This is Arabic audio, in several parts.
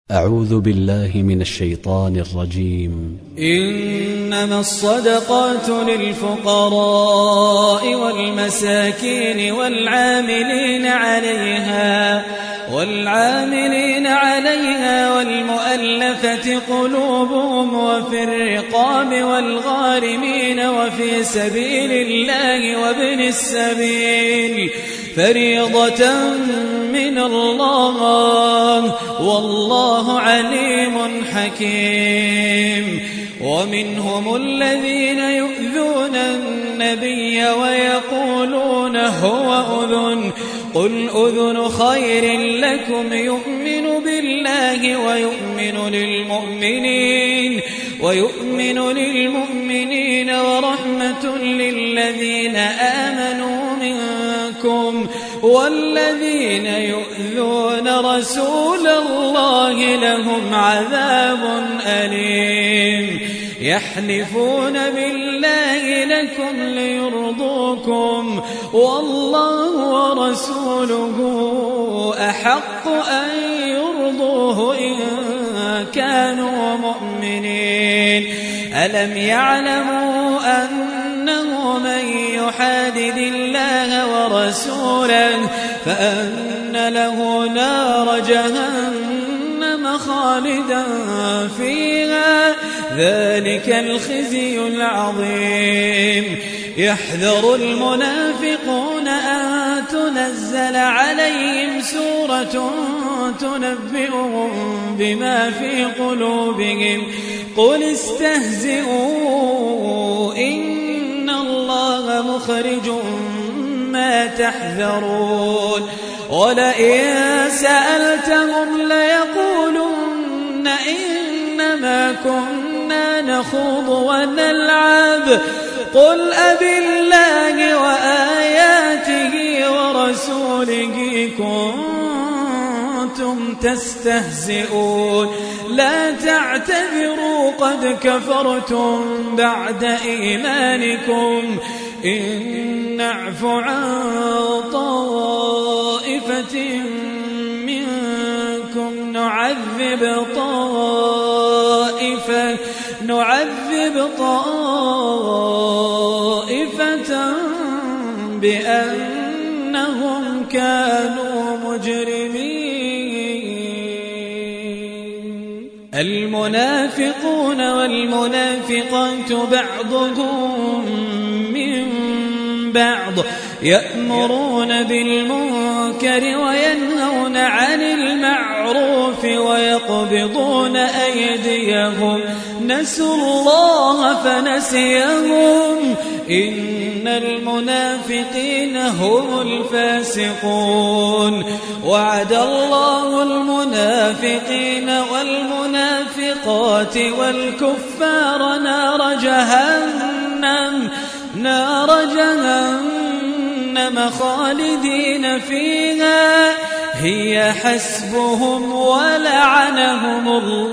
أعوذ بالله من الشيطان الرجيم. إنما الصدقات للفقراء والمساكين والعاملين عليها والمؤلفة قلوبهم وفي الرقاب والغارمين وفي سبيل الله وابن السبيل فريضة من الله والله عليم حكيم. ومنهم الذين يؤذون النبي ويقولون هو أذن قل أذن خير لكم يؤمن بالله ويؤمن للمؤمنين ورحمة للذين آمنوا منكم والذين يؤذون رسول الله لهم عذاب أليم. يحلفون بالله لكم ليرضوكم والله ورسوله أحق أن يرضوه إن كانوا مؤمنين. ألم يعلموا أنه من يحادد الله ورسوله فأن له نار جهنم خالدا فيها ذلك الخزي العظيم. يحذر المنافقون أن تنزل عليهم سورة تنبئهم بما في قلوبهم قل استهزئوا إن الله مخرج ما تحذرون. ولئن سألتهم ليقولن إنما كنا نخوض ونلعب قل أبالله وآياته ورسوله كنتم تستهزئون لا تعتذروا قد كفرتم بعد إيمانكم إن نعف عن طائفة منكم نعذب طائفة بأنهم كانوا مجرمين. المنافقون والمنافقات بعضهم من بعض يأمرون بالمنكر وينهون عن المعروف ويقبضون أيديهم نسوا الله فنسيهم إن المنافقين هم الفاسقون. وعد الله المنافقين والمنافقات والكفار نار جهنم خالدين فيها هي حسبهم ولعنهم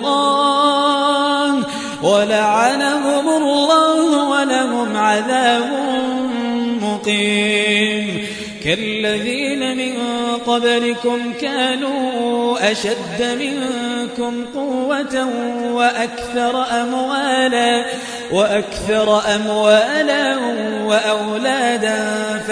الله ولهم عذاب مقيم. كالذين من قبلكم كانوا أشد منكم قوة وأكثر أموالا وأولادا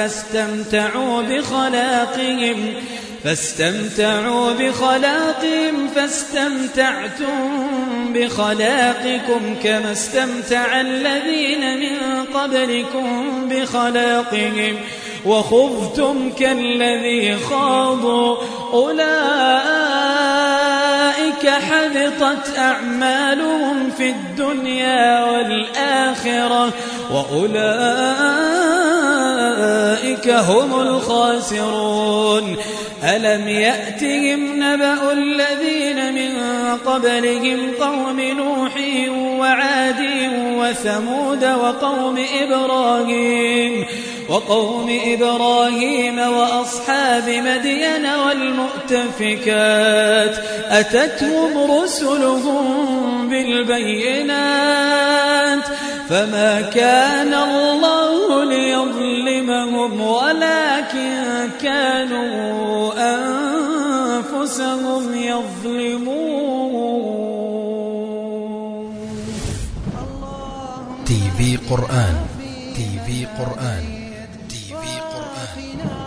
فاستمتعوا بخلاقهم فاستمتعتم بخلاقكم كما استمتع الذين من قبلكم بخلاقهم وخضتم كالذي خاضوا أولئك حبطت أعمالهم في الدنيا والآخرة وأولئك هم الخاسرون. ألم يأتهم نبأ الذين من قبلهم قوم نوح وعاد وثمود وقوم إبراهيم وأصحاب مدين والمؤتفكات أتتهم رسلهم بالبينات فما كان الله ليظلمهم ولكن كانوا أنفسهم يظلمون. تي في قرآن. تي في قرآن. تي في قرآن.